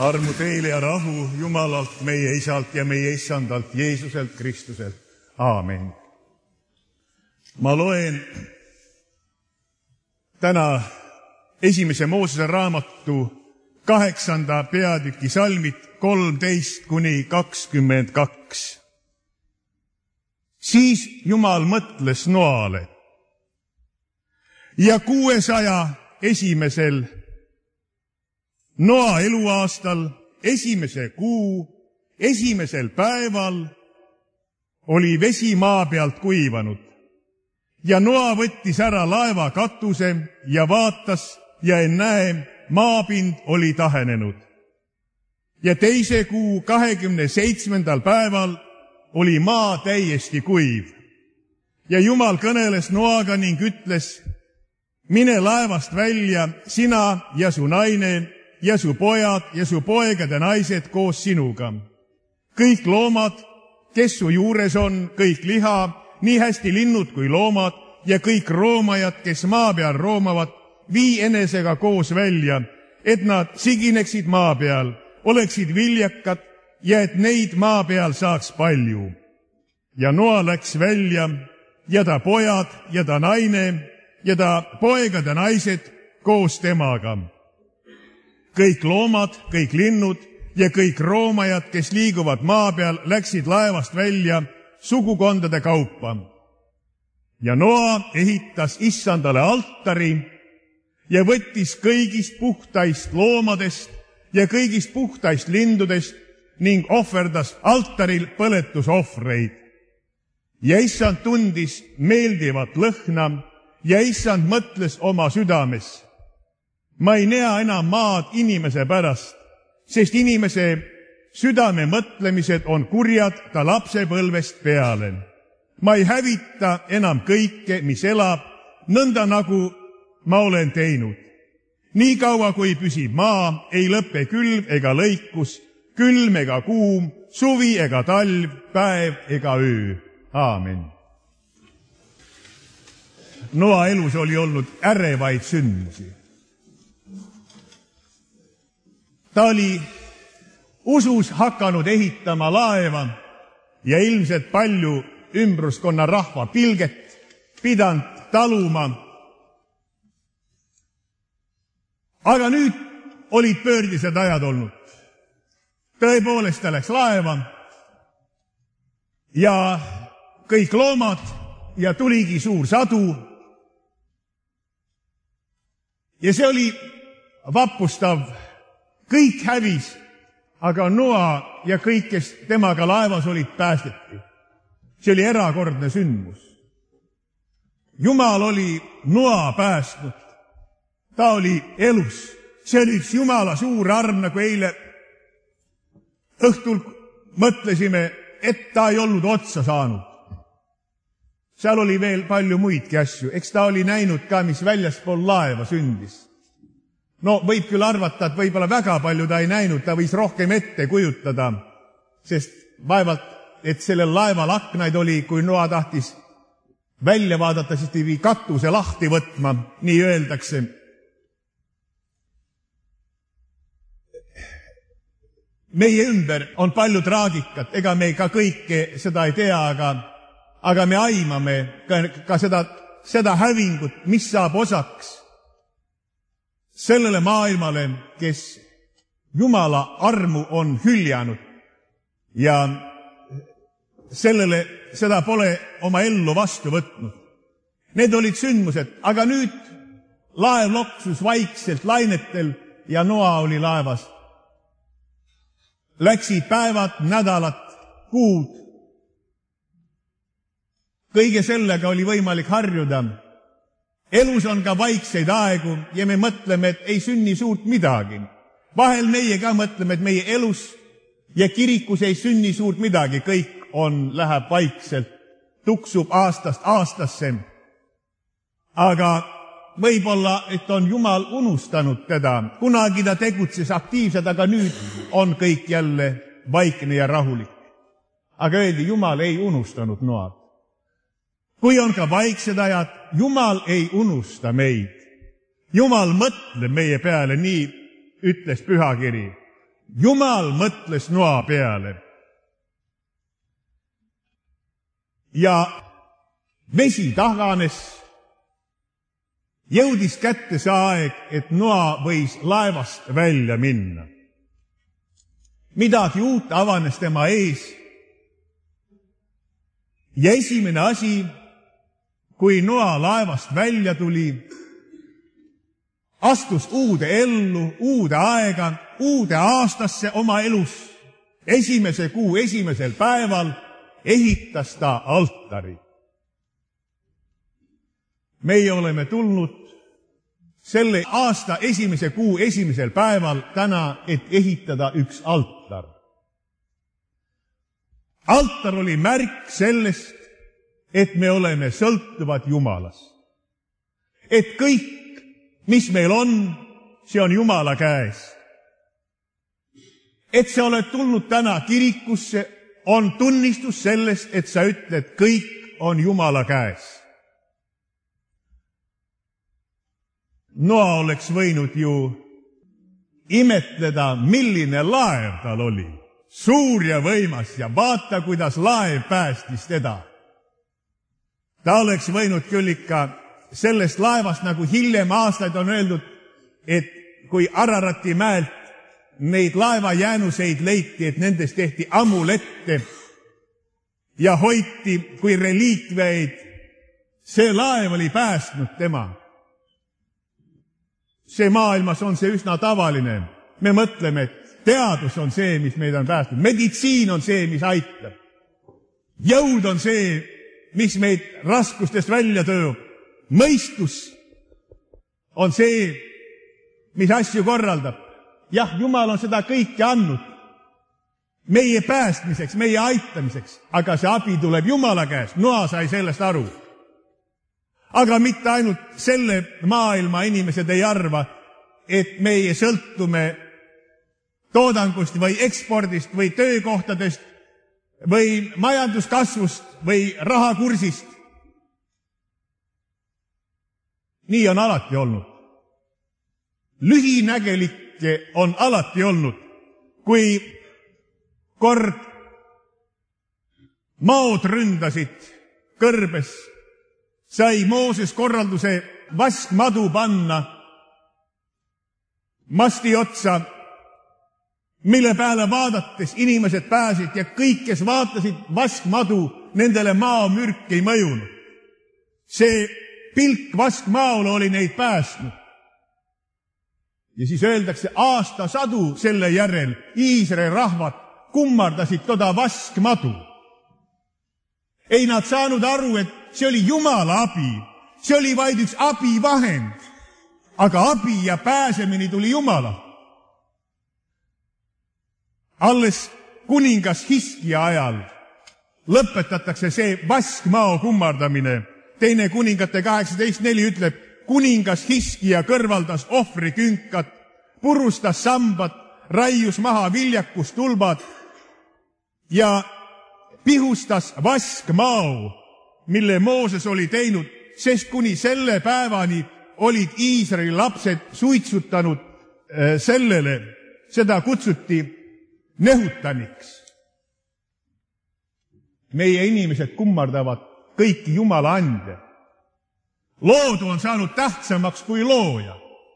Armu teile ja rahu Jumalalt, meie Isalt ja meie Issandalt, Jeesuselt Kristuselt. Aamen. Ma loen täna esimese Moosese raamatu 8. peatüki salmid 13–22. Siis Jumal mõtles Noale ja 601. Noa eluaastal, 1. kuu, 1. päeval oli vesi maa pealt kuivanud ja Noa võttis ära laeva katuse ja vaatas ja ennäe, maapind oli tahenenud. Ja 2. kuu 27. päeval oli maa täiesti kuiv. Ja Jumal kõneles Noaga ning ütles, mine laevast välja, sina ja su naine ja su pojad ja su poegade naised koos sinuga. Kõik loomad, kes su juures on, kõik liha, nii hästi linnud kui loomad ja kõik roomajad, kes maa peal roomavad, vii enesega koos välja, et nad sigineksid maa peal, oleksid viljakad ja et neid maa peal saaks palju. Ja Noa läks välja ja ta pojad ja ta naine ja ta poegade naised koos temaga. Kõik loomad, kõik linnud ja kõik roomajad, kes liiguvad maa peal, läksid laevast välja sugukondade kaupa. Ja Noa ehitas Issandale altari ja võttis kõigist puhtaist loomadest ja kõigist puhtaist lindudest ning ohverdas altaril põletusohvreid. Ja Issand tundis meeldivat lõhna ja Issand mõtles oma südames. Ma ei näe enam maad inimese pärast, sest inimese südame mõtlemised on kurjad ta lapsepõlvest peale. Ma ei hävita enam kõike, mis elab, nõnda nagu ma olen teinud. Nii kaua kui püsib maa, ei lõppe külv ega lõikus, külm ega kuum, suvi ega talv, päev ega öö. Aamen. Noa elus oli olnud ärevaid sündmusi. Ta oli usus hakanud ehitama laeva ja ilmselt palju ümbruskonna rahva pilget pidanud taluma. Aga nüüd olid pöördised ajad olnud. Tõepoolest ta läks laeva ja kõik loomad ja tuligi suur sadu. Ja see oli vapustav. Kõik hävis, aga Noa ja kõik, kes temaga laevas olid, päästeti. See oli erakordne sündmus. Jumal oli Noa päästnud. Ta oli elus. See oli üks Jumala suur arm, nagu eile õhtul mõtlesime, et ta ei olnud otsa saanud. Seal oli veel palju muidki asju. Eks ta oli näinud ka, mis väljaspool laeva sündis. No võib küll arvata, et võib-olla väga palju ta ei näinud, ta võis rohkem ette kujutada, sest vaevalt, et sellel laeval aknaid oli, kui Noa tahtis välja vaadata, siis pidi katuse lahti võtma, nii öeldakse. Meie ümber on palju traagikat, ega me ka kõike seda ei tea, aga me aimame ka seda hävingut, mis saab osaks sellele maailmale, kes Jumala armu on hüljanud ja seda pole oma ellu vastu võtnud. Need olid sündmused, aga nüüd laev loksus vaikselt lainetel ja Noa oli laevas. Läksid päevad, nädalad, kuud. Kõige sellega oli võimalik harjuda. Elus on ka vaikseid aegu ja me mõtleme, et ei sünni suurt midagi. Vahel meie ka mõtleme, et meie elus ja kirikus ei sünni suurt midagi. Kõik läheb vaikselt, tuksub aastast aastasse. Aga võib-olla, et on Jumal unustanud teda. Kunagi ta tegutses aktiivselt, aga nüüd on kõik jälle vaikne ja rahulik. Aga öeldi, Jumal ei unustanud Noad. Kui on ka vaiksed ajad, Jumal ei unusta meid. Jumal mõtleb meie peale, nii ütles pühakiri. Jumal mõtles noa peale. Ja vesi taganes, jõudis kätte see aeg, et noa võis laevast välja minna. Midagi uut avanes tema ees. Ja esimene asi, kui noa laevast välja tuli, astus uude ellu, uude aega, uude aastasse oma elus. Esimese kuu esimesel päeval ehitas ta altari. Meie oleme tulnud selle aasta esimese kuu esimesel päeval täna, et ehitada üks altar. Altar oli märk sellest, et me oleme sõltuvad Jumalast. Et kõik, mis meil on, see on Jumala käes. Et sa oled tulnud täna kirikusse, on tunnistus sellest, et sa ütled, kõik on Jumala käes. Noa oleks võinud ju imetleda, milline laev tal oli. Suur ja võimas ja vaata, kuidas laev päästis teda. Ta oleks võinud küll ikka sellest laevast, nagu hiljem aastaid on öeldud, et kui Ararati mäelt neid laevajäänuseid leiti, et nendest tehti amulette ja hoiti kui reliikveid, see laev oli päästnud tema. See maailmas on see üsna tavaline. Me mõtleme, et teadus on see, mis meid on päästnud. Meditsiin on see, mis aitab. Jõud on see, mis meid raskustest välja tööb. Mõistus on see, mis asju korraldab. Jah, Jumal on seda kõike andnud meie päästmiseks, meie aitamiseks, aga see abi tuleb Jumala käest. Noa sai sellest aru. Aga mitte ainult selle maailma inimesed ei arva, et meie sõltume toodangust või ekspordist või töökohtadest või majanduskasvust või rahakursist. Nii on alati olnud. Lühinägelikke on alati olnud. Kui kord maod ründasid kõrbes, sai Mooses korralduse vaskmadu panna masti otsa, mille peale vaadates inimesed pääsid ja kõik, kes vaatasid vaskmadu, nendele maomürk ei mõjunud. See pilk vaskmaole oli neid päästnud. Ja siis öeldakse, aastasadu selle järel Iisraeli rahvad kummardasid toda vaskmadu. Ei nad saanud aru, et see oli Jumala abi. See oli vaid üks abivahend. Aga abi ja pääsemine tuli Jumala. Alles kuningas Hiskia ajal lõpetatakse see vaskmao kummardamine. Teine kuningate 18.4 ütleb, kuningas Hiskia kõrvaldas ohvrikünkat, purustas sambad, raius maha viljakustulbad ja pihustas vaskmao, mille Mooses oli teinud, sest kuni selle päevani olid Iisraeli lapsed suitsutanud sellele, seda kutsuti nehutaniks. Meie inimesed kummardavad kõiki Jumala ande. Loodu on saanud tähtsamaks kui looja.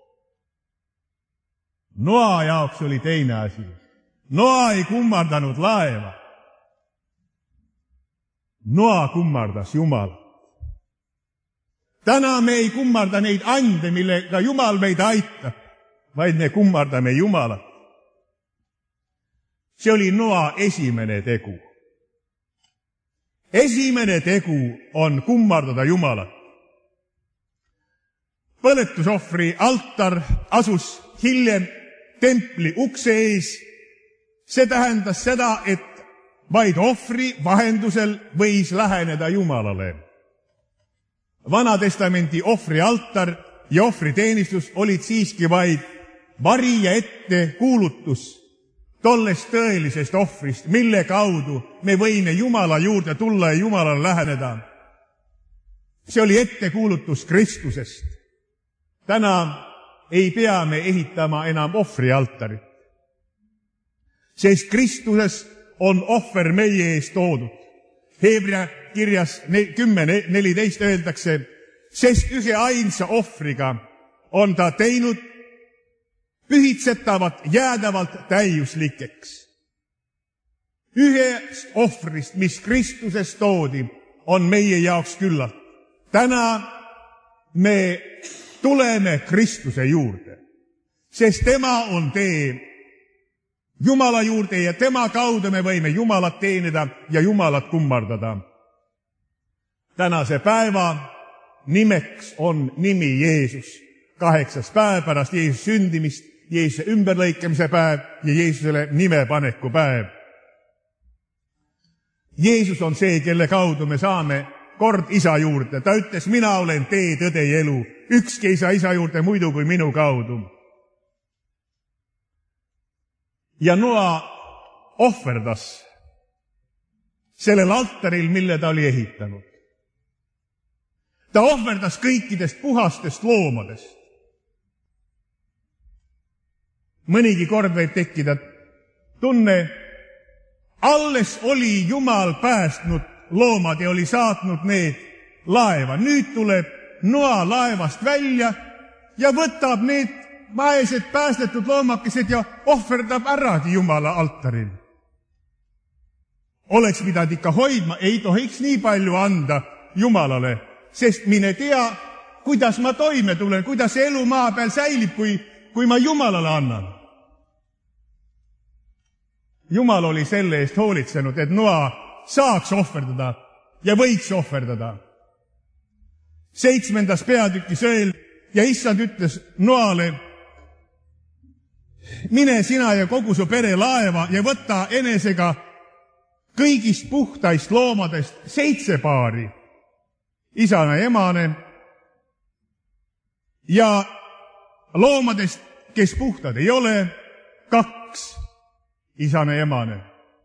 Noa jaoks oli teine asi. Noa ei kummardanud laeva. Noa kummardas Jumalat. Täna me ei kummarda neid ande, millega Jumal meid aitab, vaid me kummardame Jumalat. See oli Noa esimene tegu. Esimene tegu on kummardada Jumalat. Põletusohvri altar asus hiljem templi ukse ees. See tähendas seda, et vaid ohvri vahendusel võis läheneda Jumalale. Vanatestamendi ohvri altar ja ohvriteenistus olid siiski vaid vari ja ette kuulutus tollest tõelisest ohvrist, mille kaudu me võime Jumala juurde tulla ja Jumalale läheneda. See oli ettekuulutus Kristusest. Täna ei pea me ehitama enam ohvrialtarit. sest Kristuses on ohver meie eest toodud. Hebra kirjas 10:14 öeldakse, sest ühe ainsa ohvriga on ta teinud pühitsetavat jäädavalt täiuslikeks. Ühest ohvrist, mis Kristuses toodi, on meie jaoks küllalt. Täna me tuleme Kristuse juurde, sest tema on tee Jumala juurde ja tema kaudu me võime Jumalat teenida ja Jumalat kummardada. Tänase päeva nimeks on nimi Jeesus. 8. päev pärast Jeesuse sündimist, Jeesuse ümberlõikamise päev ja Jeesusele nimepaneku päev. Jeesus on see, kelle kaudu me saame kord isa juurde. Ta ütles, mina olen tee, tõde ja elu. Ükski ei saa isa juurde muidu kui minu kaudu. Ja Noa ohverdas sellel altaril, mille ta oli ehitanud. Ta ohverdas kõikidest puhastest loomadest. Mõnigi kord võib tekkida tunne, alles oli Jumal päästnud loomad ja oli saatnud need laeva. Nüüd tuleb Noa laevast välja ja võtab need vaesed päästetud loomakesed ja ohverdab äragi Jumala altaril. Oleks pidanud ikka hoidma, ei tohiks nii palju anda Jumalale, sest mine tea, kuidas ma toime tulen, kuidas elu maa peal säilib, kui ma Jumalale annan. Jumal oli selle eest hoolitsenud, et Noa saaks ohverdada ja võiks ohverdada. 7. peatükis öeldi ja issand ütles Noale, mine sina ja kogu su pere laeva ja võta enesega kõigist puhtaist loomadest 7 paari, isane ja emane, ja loomadest, kes puhtad ei ole, 2, isane ja emane.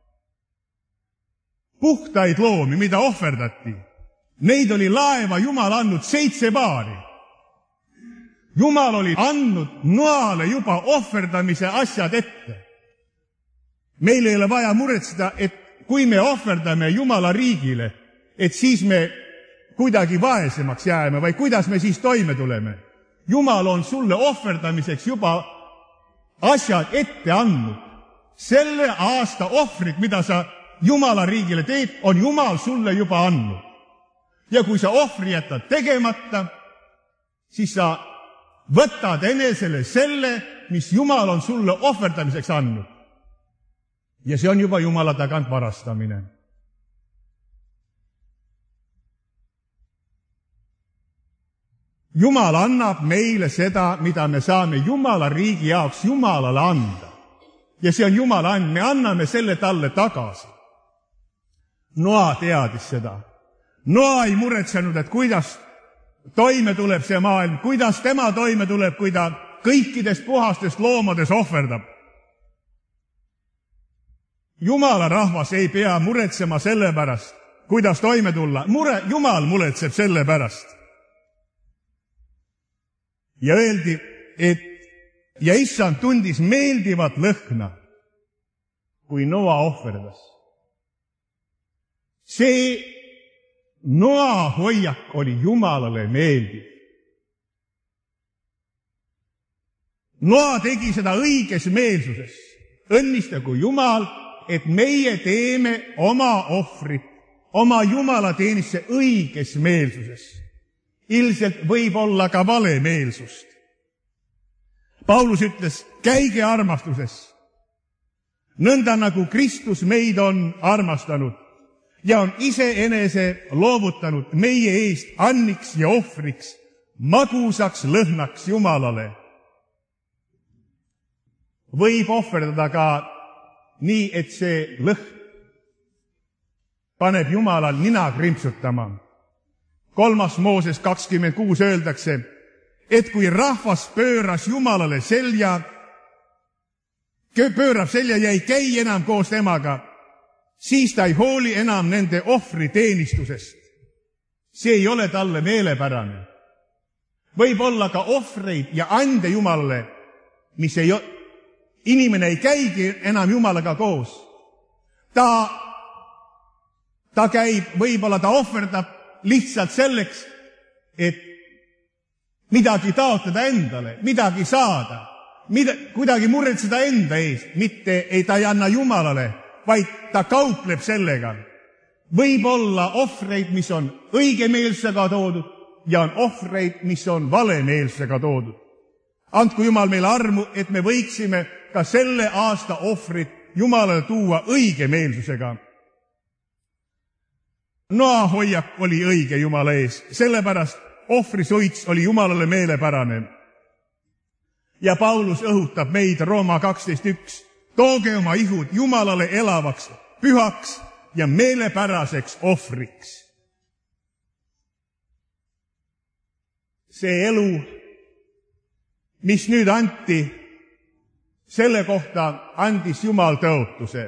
Puhtaid loomi, mida ohverdati, neid oli laeva Jumal andnud 7 paari. Jumal oli andnud Noale juba ohverdamise asjad ette. Meil ei ole vaja muretseda, et kui me ohverdame Jumala riigile, et siis me kuidagi vaesemaks jääme või kuidas me siis toime tuleme. Jumal on sulle ohverdamiseks juba asjad ette andnud. Selle aasta ohvrid, mida sa Jumala riigile teed, on Jumal sulle juba andnud. Ja kui sa ohvri jätad tegemata, siis sa võtad enesele selle, mis Jumal on sulle ohverdamiseks andnud. Ja see on juba Jumala tagant varastamine. Jumal annab meile seda, mida me saame Jumala riigi jaoks Jumalale anda. Ja see on Jumala and, me anname selle talle tagasi. Noa teadis seda. Noa ei muretsenud, et kuidas toime tuleb see maailm, kuidas tema toime tuleb, kui ta kõikidest puhastest loomades ohverdab. Jumala rahvas ei pea muretsema selle pärast, kuidas toime tulla. Jumal muretseb selle pärast. Ja öeldi, et ja issand tundis meeldivat lõhna, kui Noa ohverdas. See Noa hoiak oli Jumalale meeldiv. Noa tegi seda õiges meelsuses. Õnnistagu Jumal, et meie teeme oma ohvrit, oma Jumala teenisse õiges meelsuses. Ilmselt võib olla ka vale meelsust. Paulus ütles, käige armastuses, nõnda nagu Kristus meid on armastanud ja on iseenese loovutanud meie eest anniks ja ohvriks, magusaks lõhnaks Jumalale. Võib ohverdada ka nii, et see lõhn paneb Jumalal nina krimpsutama. 3. Mooses 26 öeldakse, et kui rahvas pöörab selja ja ei käi enam koos temaga, siis ta ei hooli enam nende ohvri teenistusest. See ei ole talle meelepärane. Võib olla ka ohvreid ja ande Jumalale, mis inimene ei käigi enam Jumalaga koos. Ta käib, võib-olla ta ohverdab lihtsalt selleks, et midagi taotleda endale, midagi saada, kuidagi muretseda enda eest, mitte ta ei anna Jumalale, vaid ta kaupleb sellega. Võib olla ohvreid, mis on õigemeelsega toodud ja on ohvreid, mis on valemeelsega toodud. Andku Jumal meile armu, et me võiksime ka selle aasta ohvrit Jumalale tuua õigemeelsusega. Noa hoiak oli õige Jumala ees, sellepärast ohvrisuits oli Jumalale meelepärane. Ja Paulus õhutab meid Rooma 12.1. Tooge oma ihud Jumalale elavaks, pühaks ja meelepäraseks ohvriks. See elu, mis nüüd anti, selle kohta andis Jumal tõotuse.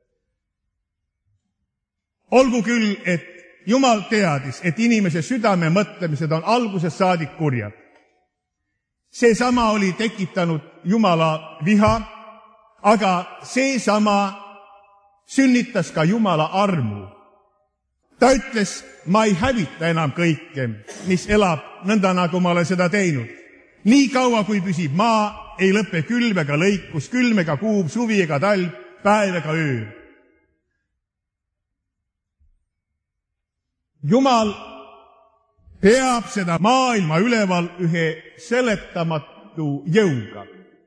Olgu küll, et Jumal teadis, et inimese südame mõtlemised on algusest saadik kurjad. Seesama oli tekitanud Jumala viha, aga seesama sünnitas ka Jumala armu. Ta ütles, ma ei hävita enam kõike, mis elab nõnda, nagu ma olen seda teinud. Nii kaua, kui püsib maa, ei lõpe külv ega lõikus, külm ega kuum, suvi ega talv, päev ega öö. Jumal peab seda maailma üleval ühe seletamatu jõuga.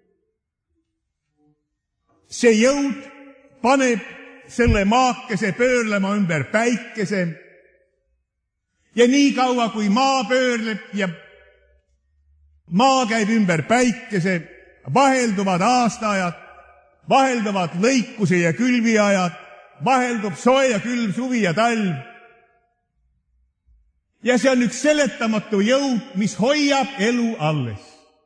See jõud paneb selle maakese pöörlema ümber päikese ja nii kaua, kui maa pöörleb ja maa käib ümber päikese, vahelduvad aastaajad, vahelduvad lõikuse ja külviajad, vaheldub soe ja külm suvi ja talv. Ja see on üks seletamatu jõud, mis hoiab elu alles.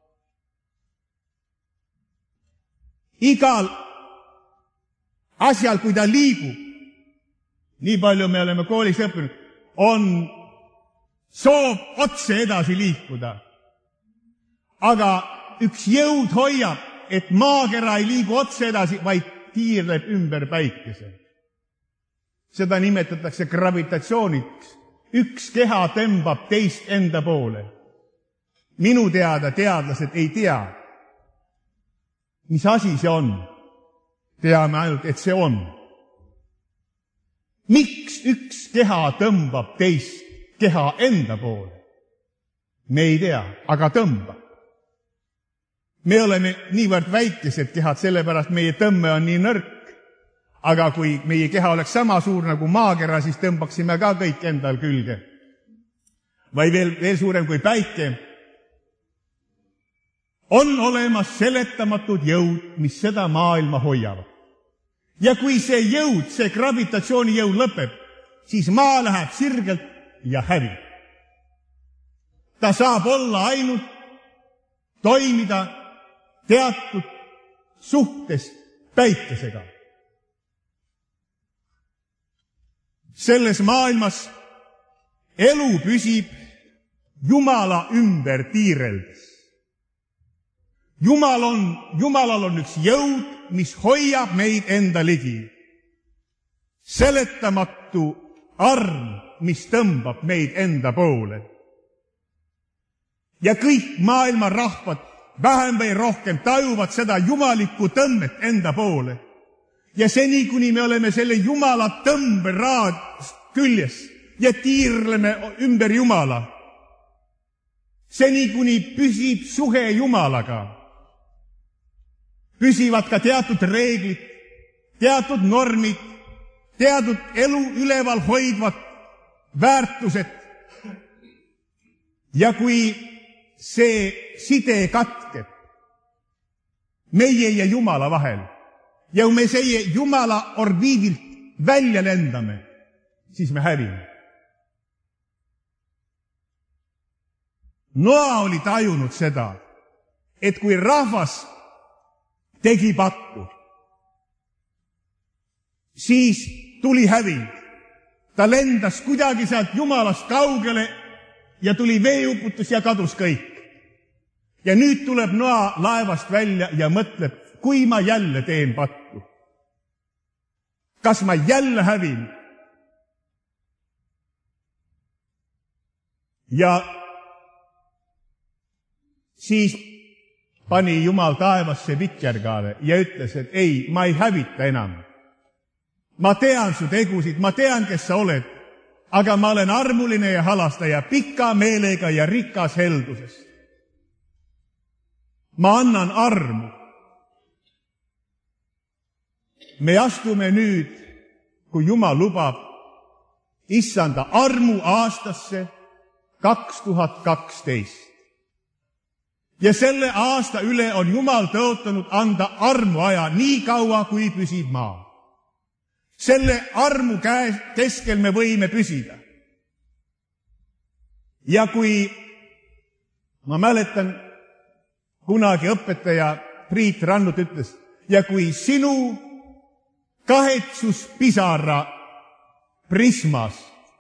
Igal asjal, kui ta liigub, nii palju me oleme koolis õppinud, on soov otse edasi liikuda. Aga üks jõud hoiab, et maakera ei liigu otse edasi, vaid tiirleb ümber päikese. Seda nimetatakse gravitatsiooniks. Üks keha tõmbab teist enda poole. Minu teada teadlased ei tea, mis asi see on. Teame ainult, et see on. Miks üks keha tõmbab teist keha enda poole? Me ei tea, aga tõmbab. Me oleme niivõrd väikesed kehad, sellepärast meie tõmme on nii nõrk. Aga kui meie keha oleks sama suur nagu maakera, siis tõmbaksime ka kõik endal külge. Või veel suurem kui päike. On olemas seletamatud jõud, mis seda maailma hoiavad. Ja kui see jõud, see gravitatsiooni jõud lõpeb, siis maa läheb sirgelt ja hävib. Ta saab olla ainult toimida teatud suhtes päikesega. Selles maailmas elu püsib Jumala ümber tiireldes. Jumalal on üks jõud, mis hoiab meid enda ligi. Seletamatu arm, mis tõmbab meid enda poole. Ja kõik maailma rahvad vähem või rohkem tajuvad seda jumalikku tõmmet enda poole. Ja seni, kuni me oleme selle Jumala tõmberaad küljes ja tiirleme ümber Jumala, seni, kuni püsib suhe Jumalaga, püsivad ka teatud reeglid, teatud normid, teatud elu üleval hoidvad väärtused. Ja kui see side katkeb meie ja Jumala vahel, ja kui me see Jumala orbiidilt välja lendame, siis me hävime. Noa oli tajunud seda, et kui rahvas tegi pattu, siis tuli häving. Ta lendas kuidagi sealt Jumalast kaugele ja tuli veeuputus ja kadus kõik. Ja nüüd tuleb Noa laevast välja ja mõtleb, kui ma jälle teen pattu, kas ma jälle hävin? Ja siis pani Jumal taevasse vikerkaare ja ütles, et ei, ma ei hävita enam. Ma tean su tegusid, ma tean, kes sa oled, aga ma olen armuline ja halastaja, pika meelega ja rikas heldusest. Ma annan armu. Me astume nüüd, kui Jumal lubab, issanda armu aastasse 2012. Ja selle aasta üle on Jumal tõotanud anda armuaja nii kaua, kui püsib maa. Selle armu keskel me võime püsida. Ja kui, ma mäletan, kunagi õpetaja Priit Rannut ütles, ja kui sinu kahetsuspisara prismas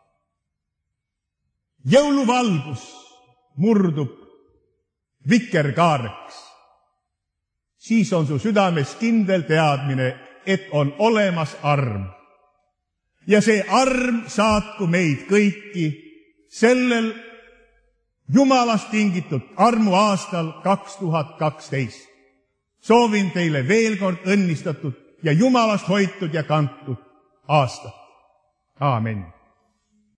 jõuluvalgus murdub vikerkaareks, siis on su südames kindel teadmine, et on olemas arm. Ja see arm saatku meid kõiki sellel Jumalast tingitud armuaastal 2012. Soovin teile veel kord õnnistatud ja Jumalast hoitud ja kantud aastat. Aamen.